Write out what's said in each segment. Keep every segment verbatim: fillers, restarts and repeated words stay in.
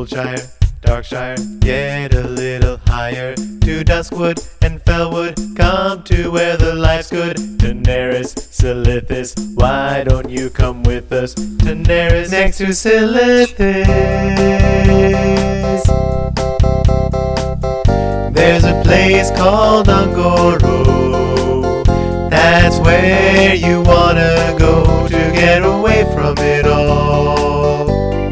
Goldshire, Darkshire, get a little higher. To Duskwood and Fellwood, come to where the life's good. To Neris, Silithis, why don't you come with us? To Neris, next to Silithis, there's a place called Un'Goro. That's where you wanna go to get away from it all.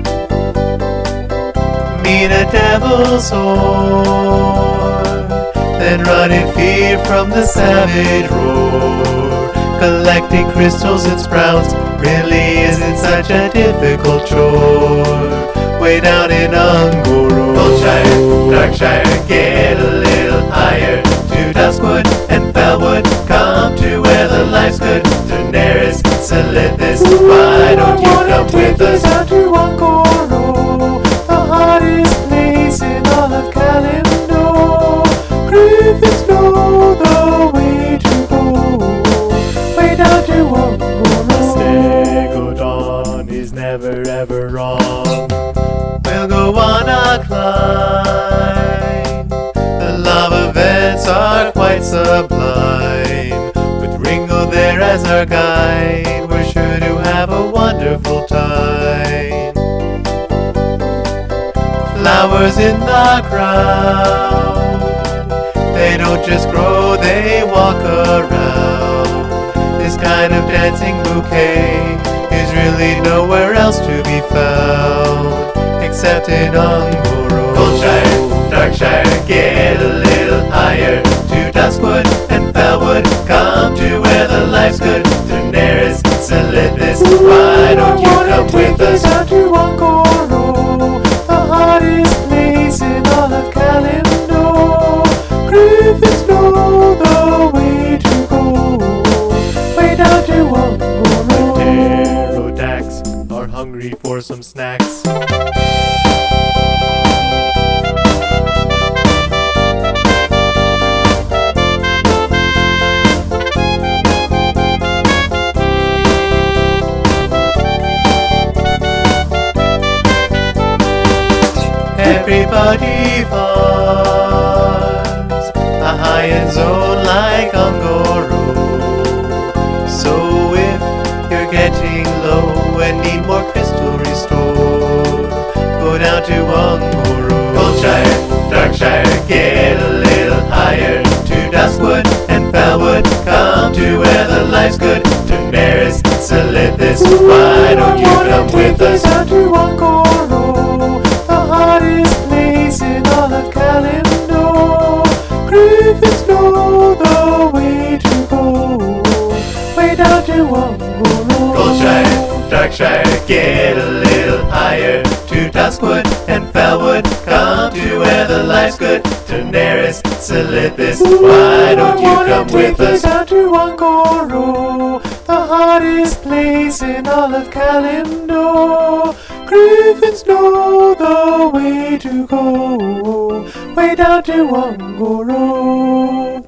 Meet a devil's horde, then run in fear from the savage roar. Collecting crystals and sprouts really isn't such a difficult chore. Way down in Un'Goro, Goldshire, Darkshire, get a little higher. To Duskwood and Fellwood, come to where the life's good. To Neris, Silithis, why don't you come with us? Down to Un'Goro, the hottest place in all of Kalimdor. Griffins know the way to go. Way down to Un'Goro. Stegodon is never ever wrong. We'll go on a climb. The lava vents are quite sublime. With Ringo there as our guide, we're sure to have a wonderful time. Flowers in the ground, they don't just grow, they walk around. This kind of dancing bouquet is really nowhere else to be found except in Un'Goro. Goldshire, Darkshire, get a little higher. To Duskwood and Fellwood, come to where the life's good. To Neris, Silithis, why don't you come with us? Down to Un'Goro, the hottest place in all of Kalimdor. Griffins know the way to go. Way down to Un'Goro. Pterodax are hungry for some snacks. Everybody farms a high-end zone like Un'Goro. So if you're getting low and need more crystal restored, go down to Un'Goro. Goldshire, Darkshire, get a little higher. To Duskwood and Fellwood, come to where the life's good. To Neris, Silithis, why don't you come with us? Down to Un'Goro, the hottest place in all of Kalimdor. Griffins know the way to go. Way down to Un'Goro. Goldshire, Darkshire, get a little higher. To Duskwood and Fellwood, come to where the life's good. To Neris, Silithis, why don't you come with us? Down to Un'Goro, the hottest place in all of Kalimdor. Griffins know the way to go. Way down to Un'Goro.